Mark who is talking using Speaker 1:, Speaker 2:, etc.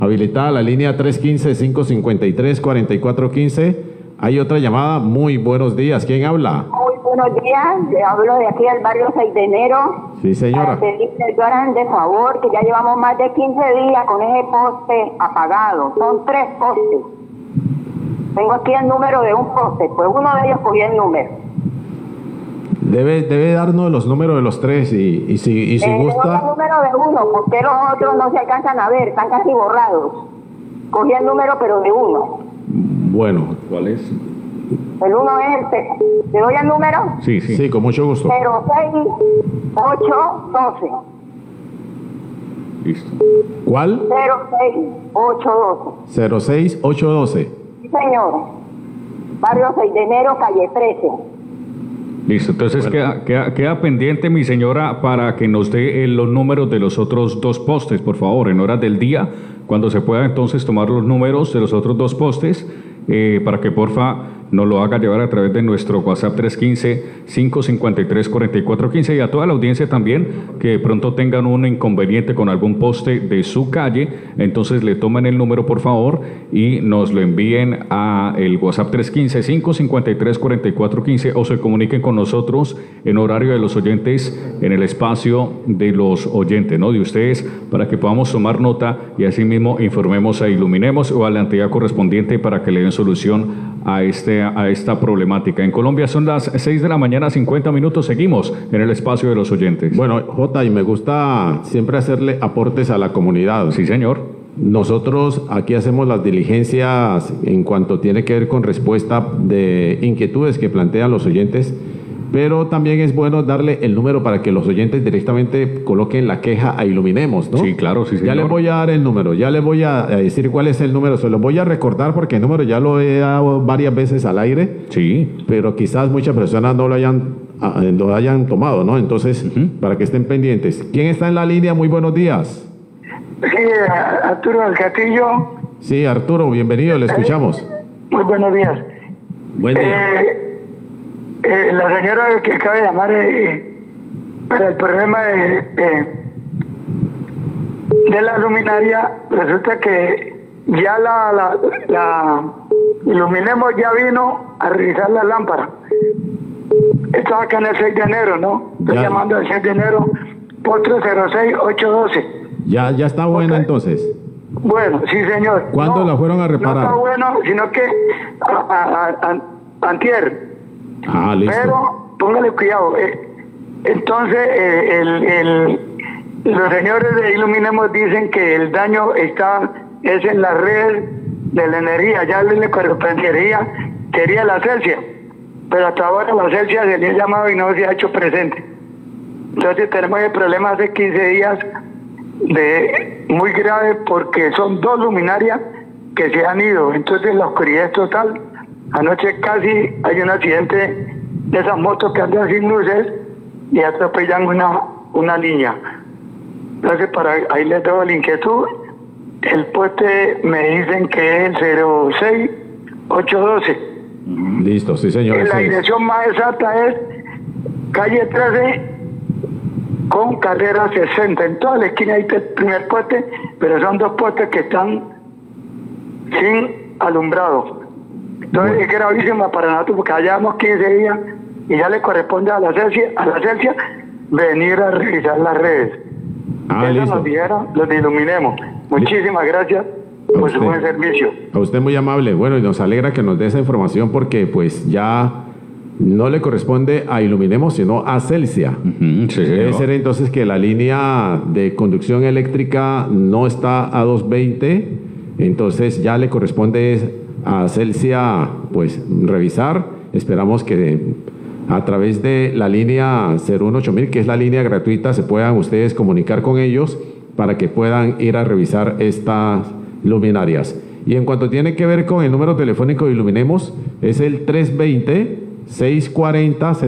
Speaker 1: Habilitada la línea 315-553-4415. Hay otra llamada. Muy buenos días. ¿Quién habla?
Speaker 2: Muy buenos días. Le hablo de aquí del barrio 6 de enero.
Speaker 1: Sí, señora.
Speaker 2: Para pedirle que hagan de favor, que ya llevamos más de 15 días con ese poste apagado. Son 3 postes. Tengo aquí el número de un poste. Pues uno de ellos cogió el número.
Speaker 1: Debe darnos los números de los 3 y si
Speaker 2: Le doy
Speaker 1: gusta...
Speaker 2: el número de uno, porque los otros no se alcanzan a ver, están casi borrados. Cogí el número, pero de uno.
Speaker 1: Bueno.
Speaker 3: ¿Cuál es?
Speaker 2: El uno es ¿te doy el número?
Speaker 3: Sí.
Speaker 1: Sí, con mucho gusto.
Speaker 2: 06812.
Speaker 3: Listo.
Speaker 1: ¿Cuál?
Speaker 2: 06812.
Speaker 1: 06812.
Speaker 2: Sí, señor. Barrio 6 de enero, calle 13.
Speaker 3: Listo, entonces queda pendiente, mi señora, para que nos dé los números de los otros 2 postes, por favor, en horas del día, cuando se pueda entonces tomar los números de los otros 2 postes, para que porfa nos lo haga llevar a través de nuestro WhatsApp 315-553-4415 y a toda la audiencia también que de pronto tengan un inconveniente con algún poste de su calle, entonces le tomen el número por favor y nos lo envíen a el WhatsApp 315-553-4415 o se comuniquen con nosotros en horario de los oyentes en el espacio de los oyentes, ¿no? De ustedes, para que podamos tomar nota y así mismo informemos a Iluminemos o a la entidad correspondiente para que le den solución a esta problemática. En Colombia son las 6 de la mañana, 50 minutos. Seguimos en el espacio de los oyentes.
Speaker 1: Bueno, Jota, y me gusta siempre hacerle aportes a la comunidad.
Speaker 3: Sí, señor.
Speaker 1: Nosotros aquí hacemos las diligencias en cuanto tiene que ver con respuesta de inquietudes que plantean los oyentes, pero también es bueno darle el número para que los oyentes directamente coloquen la queja a Iluminemos, ¿no?
Speaker 3: Sí, claro, sí, señor.
Speaker 1: Ya les voy a dar el número, ya les voy a decir cuál es el número, se lo voy a recordar porque el número ya lo he dado varias veces al aire,
Speaker 3: Sí.
Speaker 1: pero quizás muchas personas no lo hayan tomado, ¿no? Entonces, para que estén pendientes. ¿Quién está en la línea? Muy buenos días.
Speaker 4: Sí, Arturo del Castillo.
Speaker 1: Sí, Arturo, bienvenido, le escuchamos.
Speaker 4: Muy buenos días.
Speaker 1: Buen día.
Speaker 4: La señora que acaba de llamar para el problema de la luminaria, resulta que ya la Iluminemos ya vino a revisar la lámpara. Estaba acá en el 6 de enero, ¿no? Estoy llamando al 6 de enero, postre 06812.
Speaker 1: Ya está buena entonces.
Speaker 4: Bueno, sí, señor.
Speaker 1: ¿Cuándo la fueron a reparar?
Speaker 4: No está bueno, sino que antier.
Speaker 1: Ah, listo.
Speaker 4: Pero póngale cuidado. Entonces, los señores de Iluminemos dicen que el daño es en la red de la energía. Ya le correspondería, sería la Celsia. Pero hasta ahora la Celsia se le ha llamado y no se ha hecho presente. Entonces tenemos el problema hace 15 días muy grave porque son 2 luminarias que se han ido. Entonces la oscuridad es total. Anoche casi hay un accidente de esas motos que andan sin luces y atropellan una niña. Entonces ahí les doy la inquietud. El poste me dicen que es el 06812.
Speaker 1: Listo, sí señor.
Speaker 4: La dirección más exacta es calle 13 con carrera 60. En toda la esquina hay el primer poste, pero son 2 postes que están sin alumbrado. Entonces es gravísima para nosotros porque allá llevamos 15 días y ya le corresponde a la Celsia venir a revisar las redes. Eso
Speaker 1: listo.
Speaker 4: nos dijeron los de Iluminemos. Muchísimas gracias por su buen servicio.
Speaker 1: A usted muy amable. Bueno, y nos alegra que nos dé esa información porque pues ya no le corresponde a Iluminemos, sino a Celsia.
Speaker 3: Sí,
Speaker 1: Debe ser entonces que la línea de conducción eléctrica no está a 220, entonces ya le corresponde a Celsia pues revisar. Esperamos que a través de la línea 018000, que es la línea gratuita, se puedan ustedes comunicar con ellos para que puedan ir a revisar estas luminarias. Y en cuanto tiene que ver con el número telefónico de Iluminemos, es el 320-640